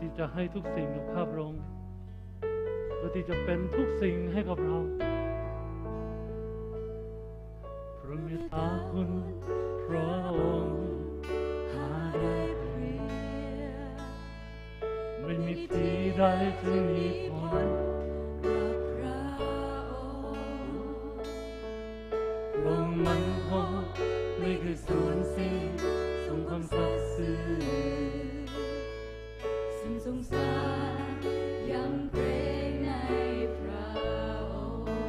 ที่จะให้ทุกสิ่งกับข้าพระองค์เพื่อที่จะเป็นทุกสิ่งให้กับเราพระเมตตาคุณพระองค์หาได้เพียงไม่มีที่ใดจะมีพรลงมันคงไม่เคยสูญสิ้นทรงความศักดิ์สิทธิ์สิ่งสงสารยังเกรงในพระองค์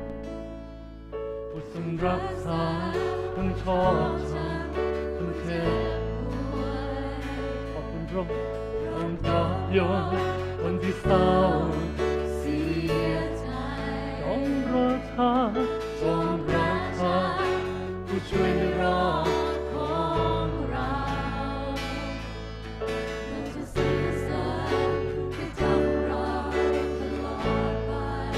ผู้ทรงรักษาทั้งชอบธรรมทั้งเทพขอบคุณพระองค์ทรงปลอบโยนคนที่เศร้าเสียใจจงรอเธอจงรอเธอผู้ช่วยในรอของเราเราจะสรรเสริญพระเจ้าของเราตลอดไป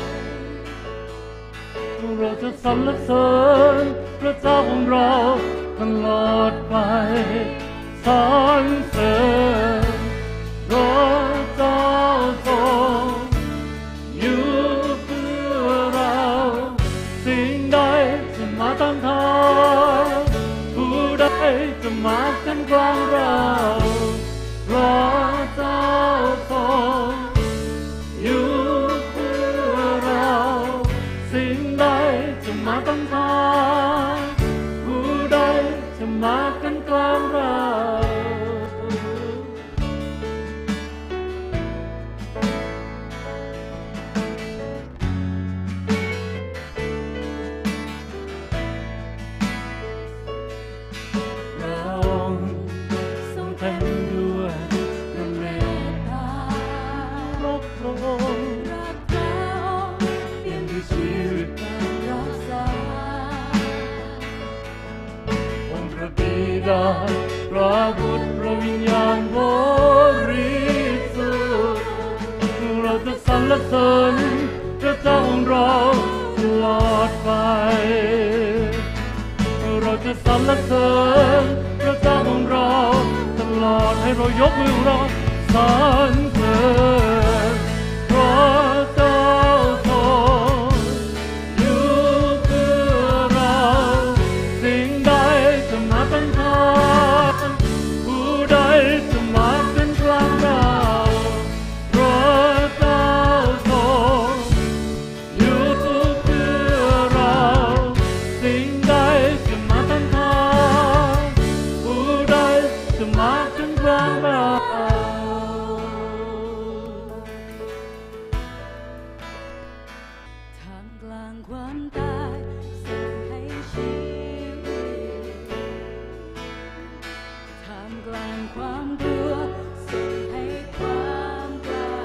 เราจะสรรเสริญพระเจ้าของเราตลอดไปสรรเสริญพระเจ้าทรงอยู่เพื่อเราสิ่งใดจะมาต้านทานผู้ใดจะมากันกลางเราพระเจ้าทรงอยู่เพื่อเราสิ่งใดจะมาต้านทานผู้ใดจะมากันกลางเราพระบุตรพระวิญญาณบริสุทธิ์เราจะสรรเสริญพระเจ้าของเราตลอดไปเราจะสรรเสริญพระเจ้าของเราตลอดให้เรายกมือเราสรรเสริญพระเจ้าทรงอยู่เพื่อเราสิ่งใดจะมาต้านทานผู้ใดจะมาเป็นกลางเราพระเจ้าทรงอยู่เพื่อเราสิ่งใดจะมาต้านทานผู้ใดจะมาเป็นกลางเราท่ามกลางความตายส่งให้ชีวิตท่ามกลางความกลัวส่งให้ความกล้า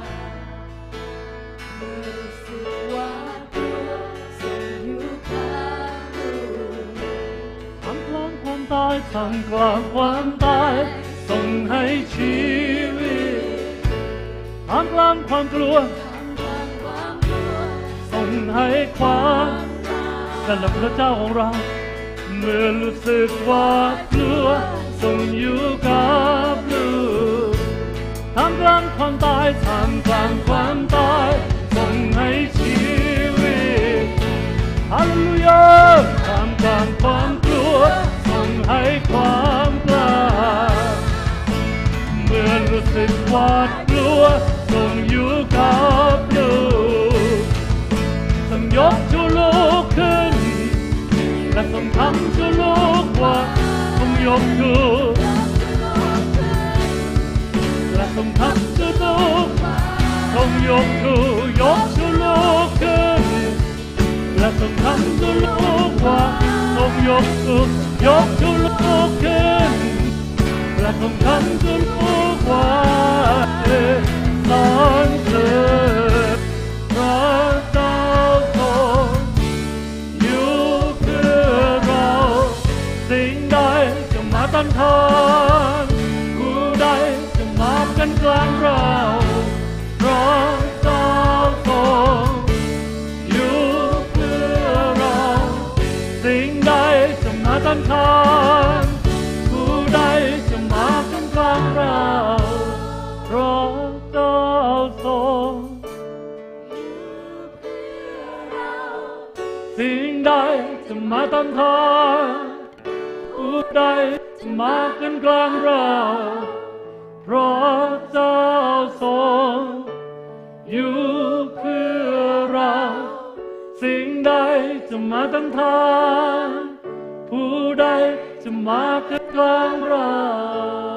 รู้สึกหวาดกลัวส่งอยู่ข้างลูกท่ามกลางความตายท่ามกลางความตายส่งให้ชีวิตท่ามกลางความกลัวส่งให้ความนั่นแหละพระเจ้าของเราเมื่อรู้สึกหวาดกลัวส่งอยู่กับลูกท่ามกลางความตายท่ามกลางความตายส่งให้ชีวิตฮาเลลูยาท่ามกลางความกลัวส่งให้ความกล้าเมื่อรู้สึกหวาดกลัวส่งอยู่กับลูกส่งยกชูลูกขึ้นและส่งทำชูลูกว่าส่งยกชูและส่งทำชูลูกส่งยกชูลูกขึ้นและส่งทำชูลูกว่าส่งยกชูลูกขึ้นและส่งทำชูลูกว่าสรรเสริญพระเจ้าทรงอยู่เพื่อเราสิ่งใดจะมาต้านทานผู้ใดจะมากันกลางเราพระเจ้าทรงอยู่เพื่อเราสิ่งใดจะมาต้านทานผู้ใดจะมากันกลางเรา เพราะสิ่งใดจะมาต้านทานผู้ใดจะมาขึ้นกลางเราเพราะเจ้าทรงอยู่เพื่อเราสิ่งใดจะมาต้านทานผู้ใดจะมาขึ้นกลางเรา